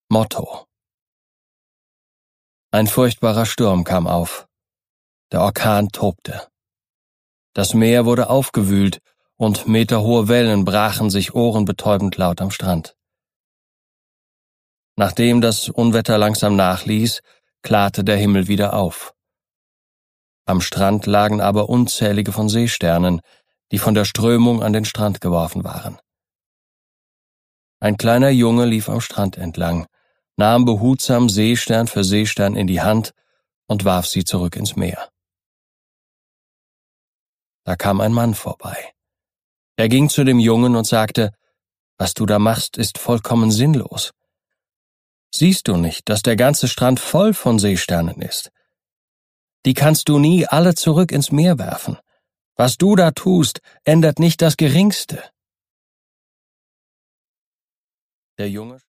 Motto. Ein furchtbarer Sturm kam auf. Der Orkan tobte. Das Meer wurde aufgewühlt und meterhohe Wellen brachen sich ohrenbetäubend laut am Strand. Nachdem das Unwetter langsam nachließ, klarte der Himmel wieder auf. Am Strand lagen aber unzählige von Seesternen, die von der Strömung an den Strand geworfen waren. Ein kleiner Junge lief am Strand entlang, nahm behutsam Seestern für Seestern in die Hand und warf sie zurück ins Meer. Da kam ein Mann vorbei. Er ging zu dem Jungen und sagte: »Was du da machst, ist vollkommen sinnlos. Siehst du nicht, dass der ganze Strand voll von Seesternen ist? Die kannst du nie alle zurück ins Meer werfen. Was du da tust, ändert nicht das Geringste.« Der Junge